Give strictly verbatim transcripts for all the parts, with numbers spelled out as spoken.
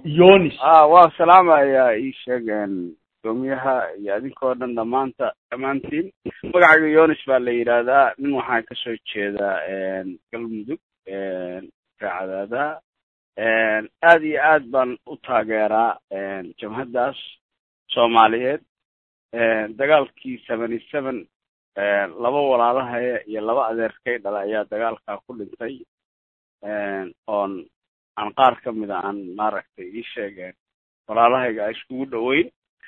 يونس اه والسلام يا ايشغان دوميها يا adinkoo dhan dhamaanta dhamaantiin magacayga Yoonis baa la yiraahdaa nin waxaan ka soo jeedaa een galmudug een raacada een aad iyo aad baan u taageeraa een jamhadaas Soomaaliyeed een dagaalkii seventy-seven een laba walaalaha iyo laba adeerkay dhalay ayaa dagaalka ku dhintay een on aan qaar ka mid ah aan maaragtay ii sheegeen walaalahayga ay isku dhaweyn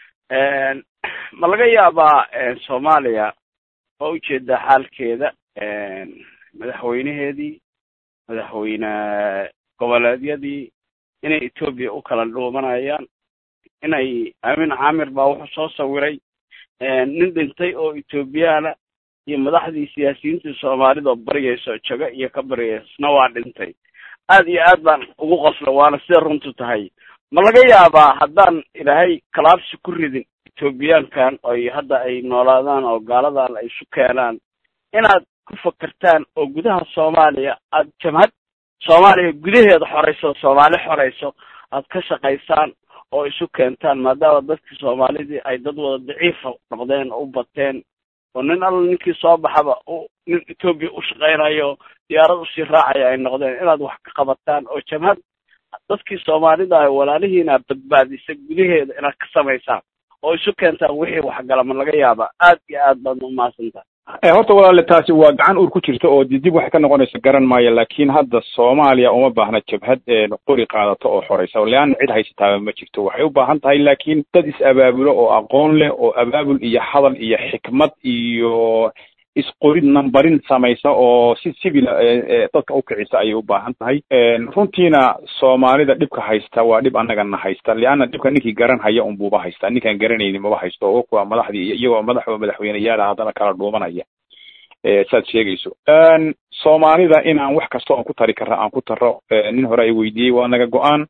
een ma laga yaabaa een Soomaaliya oo u jeeda xaalkeeda een madaxweynaheedii madaxweyne goboleedyadii inay Ethiopia u kala dhoomanayaan inay Amin Amir baa wuxuu soo sawiray een nin dhintay oo Ethiopiana iyo madaxdii siyaasiyiinta Soomaalida oo bariyayso jaga iyo ka bariyaysna waa dhintay aad iyo aad baan ugu qoslo waana sida runtu tahay ma laga yaabaa haddaan ilaahay kalaabsi ku ridin Ethiopiankan oo hadda ay noolaadaan oo gaaladan ay isu keenaan inaad ku fakartaan oo gudaha Soomaaliya aad jamhad Soomaaliya gudaheeda xoreyso Soomaali xoreyso aad ka shaqaysaan oo isu keentaan maadaama dadka Soomaalida ay dad wada daciif noqdeen oo bateen oo nin alla ninkii soo baxaba oo nin Ethiopia u shaqeynayo diyaarad u sii raacay ay noqdeen inaad wax ka qabataan oo jamhad dadkii Soomaalida ay walaalihiina badbaadisay gudaheeda inaad ka samaysaan oo isu keentaan wixii wax galama laga yaaba aad iyo aad baan u maasantahay ee horta walaal taasi waa gacan ur ku jirta oo dib wax ka noqonaysa garan maayo laakiin hadda Soomaaliya uma baahna jabhad ee qori qaadato oo xoreysa oo laan cid haysataa ma jirto waxay u baahan tahay laakiin dad is abaabulo oo aqoon leh oo abaabul iyo hadal iyo xikmad iyo isqorid numberin samaysa oo si civil dadka u kicisa ay u baahan tahay runtiina Soomaalida dhibka haysta waa dhib annagana haysta liana dhibka ninkii garan haya un buuba haysta ninkan garanaynin ma haysto oo kuwa madaxdii iyagoo madaxda madaxweynayaal hadana kala dhuumanaya ee saad sheegayso aan Soomaalida in aan wax kasto aan ku tari karo aan ku taro nin hore ay weydiiyay waa naga go'aan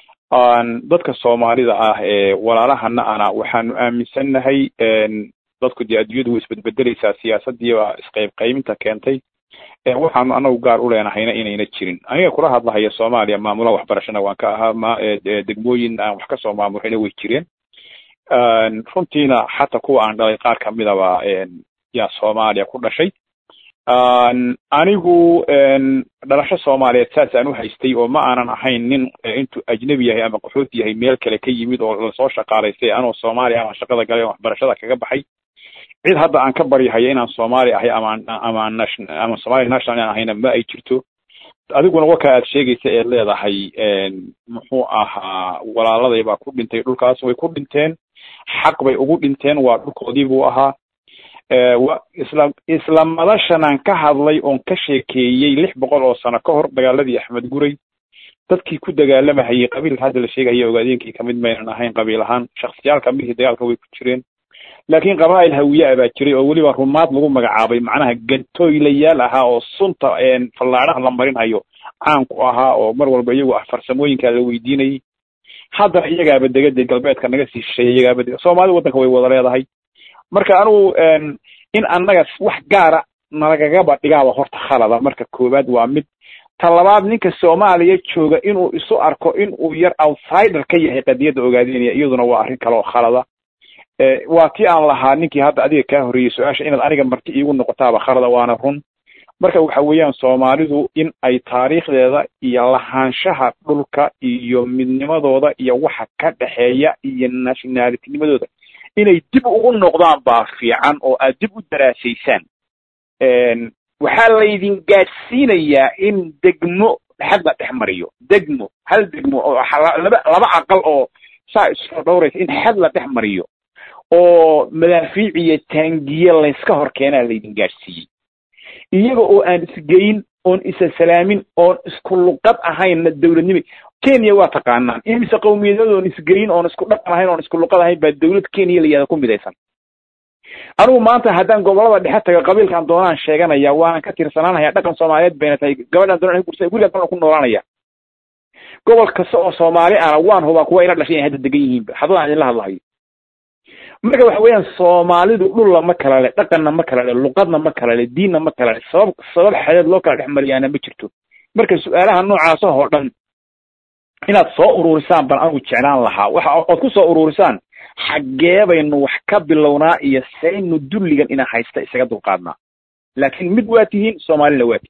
aan dadka Soomaalida ah ee walaalahana ana waxaan aaminsanahay dadku diyaadiyadu isbedbedelaysa siyaasadii waa isqeyb qeyminta keentay ee waxaan anagu gaar u leenahayna inayna jirin aniga kula hadlahayo Soomaaliya maamula waxbarashada waan ka ahaa ma degmooyin aan wax ka soo maamulina way jireen aan runtiina xataa kuwa aan dhalay qaar ka mid ah ya Soomaaliya ku dhashay aan anigu dhalasho Soomaaliyeed saas aan u haystay oo ma aanan ahayn nin intuu ajnabi yahay ama qaxooti yahay meel kale ka yimid oo la soo shaqaaleystay anoo Soomaaliya ama shaqada galay waxbarashada kaga baxay cid hadda aan ka bariyahay inaan Soomaali ahay ama ama national ama Soomaali national ahayna ma ay jirto adiguna waxa aad sheegaysa ee leedahay muxuu ahaa walaaladay baa ku dhintay dhulkaas way ku dhinteen xaq bay ugu dhinteen waa dhulkoodii buu ahaa ee isla isla madashanaan ka hadlay oo ka sheekeeyay lix boqol oo sano ka hor dagaaladii Axmed Guray dadkii ku dagaalamay qabiil hadda la sheegay ogaadeenkii kamid ma ahayn qabiil ahaan shakhsiyaal kamid dagaalka way ku jireen laakiin qabaa'il hawiye baa jiray oo waliba rumaad lagu magacaabay macnaha gantooylayaal ahaa oo sunta een fallaaraha la marinayo caan ku ahaa oo mar walba iyagu ah farsamooyinka la weydiinay hadda iyagaaba degada galbeedka naga sii sheegayaba Soomaali wadanka way wada leedahay marka anu in annaga wax gaara nalagaga badhigaaba horta khalada marka koobaad waa mid talabaad ninka Soomaaliya jooga inuu isu arko in uu yar outsider ka yahay qadiyada ogaadeenaya iyaduna waa arrin kale oo khalada ee waa tii aan lahaa ninkii hadda adiga ka horreeyay su'aasha inaad aniga marti iigu noqotaaba khalada waana run marka waxa weeyaan Soomaalidu in ay taariikhdeeda iyo lahaanshaha dhulka iyo midnimadooda iyo waxa ka dhaxeeya iyo nationality-nimadooda inay dib ugu noqdaan baa fiican oo aad dib u daraasaysaan een waxa la idin gaadsiinayaa in degmo xadda dhexmariyo degmo hal degmo oo laba laba aqal oo saa isku dhowraysa in xad la dhexmariyo oo madaafiiciye taangiye la iska hor keenaa la idin gaadsiiyay iyaga oo aan isgeyn oon isa salaamin oon isku luqad ahayn dawladnimo Kenya waa taqaanaan imisa qowmiyadooda oon isgeyn oon isku dhaqan ahayn oon isku luqad ahayn baa dawlad Kenya la yiraahdo ku midaysan anigu maanta haddaan gobolada dhexe taga qabiilkan doonaan sheeganaya waan ka tirsanaanayaa dhaqan Soomaaliyeed bayna tahay gabadhan doonaan kursay guriga ku noolaanaya gobol kasta oo Soomaali ah waan huba kuwa ila dhashay hadda degan yihiin hadaan in la hadlayo marka waxa weeyaan Soomaalidu dhul lama kala leh dhaqanna ma kala leh luqadna ma kala leh diinna ma kala leh sabab sabab xadeed loo kala dhexmariyana ma jirto marka su'aalaha noocaas oo dhan inaad soo ururisaan bal anigu jeclaan lahaa waxa ood ku soo ururisaan xaggee baynu wax ka bilownaa iyo saynu dulligan ina haysta isaga dulqaadnaa laakiin mid waa tihiin Soomaalina waa